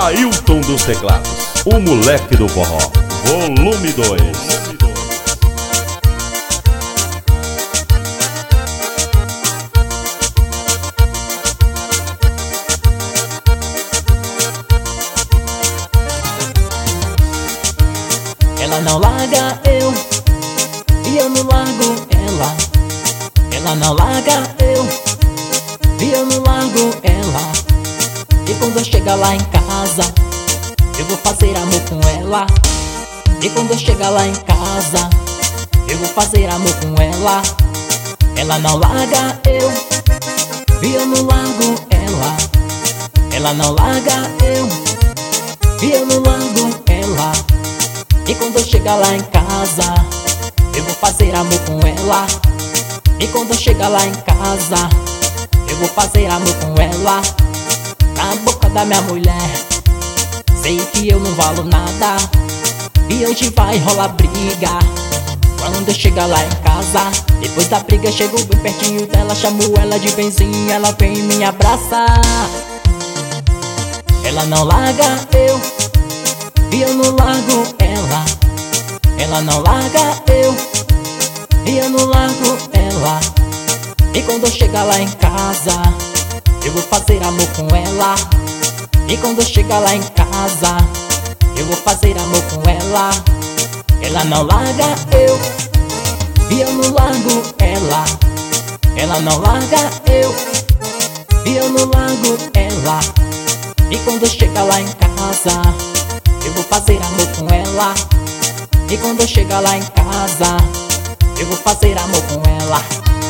Ailton dos teclados, o moleque do forró, volume 2. Ela não larga eu, e eu não largo ela. Ela não larga eu, e eu não largo ela. E quando eu chegar lá em casa, eu vou fazer amor com ela. E quando eu chegar lá em casa, eu vou fazer amor com ela. Ela não larga eu, e eu não largo ela. Ela não larga eu, e eu não largo ela. E quando eu chegar lá em casa, eu vou fazer amor com ela. E quando eu chegar lá em casa, eu vou fazer amor com ela. Na boca da minha mulher, sei que eu não valo nada, e hoje vai rolar briga. Quando eu chegar lá em casa, depois da briga chego bem pertinho dela, chamo ela de benzinho, ela vem e me abraça. Ela não larga eu, e eu não largo ela. Ela não larga eu, e eu não largo ela. E quando eu chegar lá em casa, eu vou fazer amor com ela. E quando eu chegar lá em casa, eu vou fazer amor com ela. Ela não larga eu, e eu não largo ela. Ela não larga eu, e eu não largo ela. E quando eu chegar lá em casa, eu vou fazer amor com ela. E quando eu chegar lá em casa, eu vou fazer amor com ela.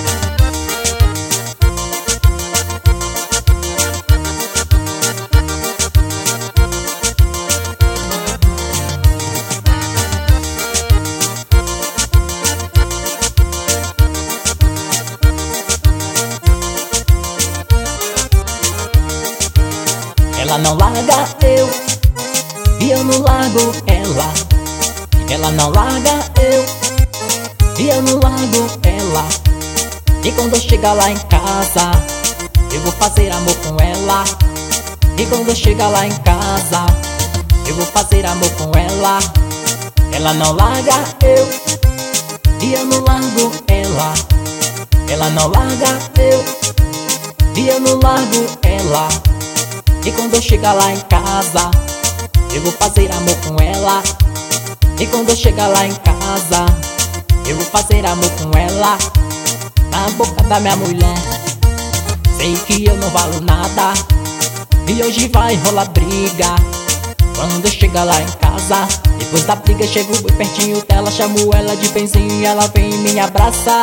Ela não larga eu, e eu não largo ela. Ela não larga eu, e eu não largo ela. E quando eu chegar lá em casa, eu vou fazer amor com ela. E quando eu chegar lá em casa, eu vou fazer amor com ela. Ela não larga eu, e eu não largo ela. Ela não larga eu, e eu não largo ela. E quando eu chegar lá em casa, eu vou fazer amor com ela. E quando eu chegar lá em casa, eu vou fazer amor com ela. Na boca da minha mulher, sei que eu não valo nada, e hoje vai rolar briga. Quando eu chegar lá em casa, depois da briga chego bem pertinho dela, chamo ela de benzinho e ela vem e me abraça.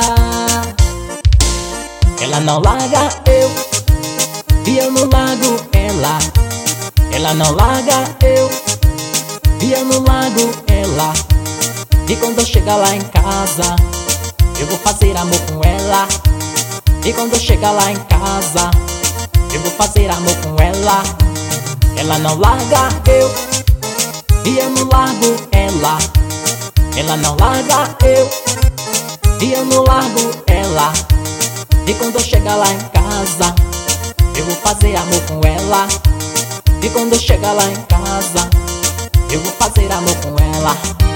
Ela não larga eu, e eu não largo ela. Ela não larga eu, e eu não largo ela. E quando eu chegar lá em casa, eu vou fazer amor com ela. E quando eu chegar lá em casa, eu vou fazer amor com ela. Ela não larga eu, e eu não largo ela. Ela não larga eu, e eu não largo ela. E quando eu chegar lá em casa, eu vou fazer amor com ela. E quando eu chegar lá em casa, eu vou fazer amor com ela.